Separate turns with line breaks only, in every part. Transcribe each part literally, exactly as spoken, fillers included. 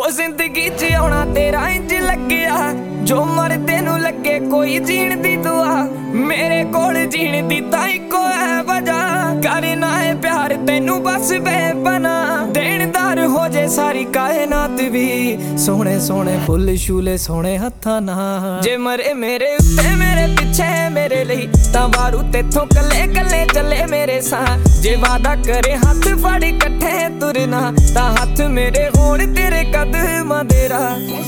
हो जिंदगी च आउणा तेरा इंज लग्गिया जो मर तेनू लगे कोई जीण दी दुआ मेरे कोल जीण दी तां इक्को है वजह करना है प्यार तेनू बस बेपना देनदार हो जे सारी कायनात भी सोहणे सोहणे फुल छूले सोहणे हत्थां नाल जे मरे मेरे उत्ते मेरे पिछे मेरे लई तां वारू तेथों कल्ले कल्ले चले मेरे साथ जे वादा करे हथ फड़ इकट्ठे तुरना तां हथ मेरे होण तेरे कदमां दे राह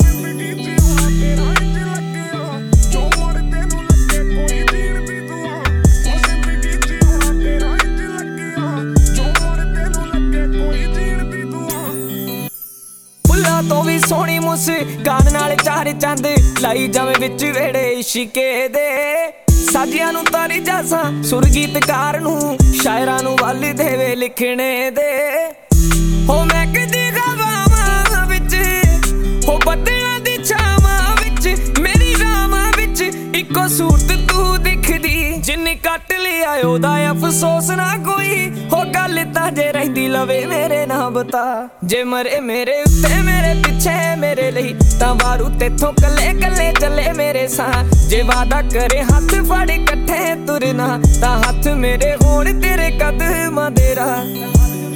तो भी सोहनी मुस्कान नाल चार चंद लाई जावे विच वेड़े इश्के दे साजियां नू तारी जासा सुरगीतकार नू शायरां नू वल देवे लिखने दे हो मैं कदी गवावां विच हो बदलां दी छावां विच मेरी रावां विच इक्को सूरत तू दिखदी जिन्नी कट लिया ओदा अफसोस ना कोई हो गल तां जे रहिंदी लवे मेरे ना बता जे मरे मेरे उत्ते मेरे पिछे मेरे लई तां वारू तेथों कल्ले कल्ले चले मेरे साथ जे वादा करे हथ फड़ इकट्ठे तुरना तां हथ मेरे होण तेरे कदमां दे राह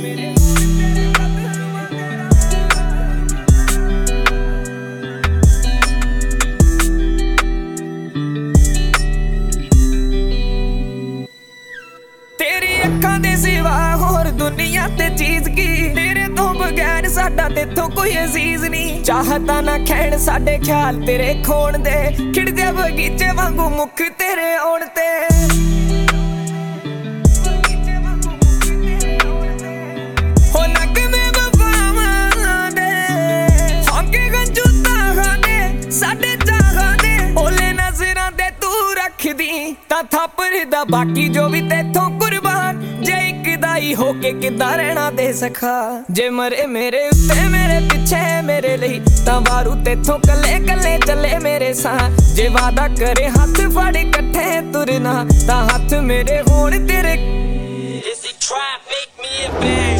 अखां दे सिवा होर दुनिया ते चीज की तेरे तो बगैर साडा तेथों कोई अजीज नहीं चाहता ना खैण साडे ख्याल तेरे खोण दे खिड़दे बगीचे वांगू मुख तेरे आउण ते हो नगमे वफावां दे होंगे गंजू ताहां दे साडे चाहां दे ओले नजरां दे तू रखदी तां थप्पड़ दा बाकी जो भी तेथों कुर्बान जे इक दाई होके किदां रहना दे सखा जे मरे मेरे उत्ते मेरे पिछे मेरे लई तां वारू तेथों कल्ले कल्ले चले मेरे साथ जे वादा करे हथ फड़ इकट्ठे तुरना तां हथ मेरे होण तेरे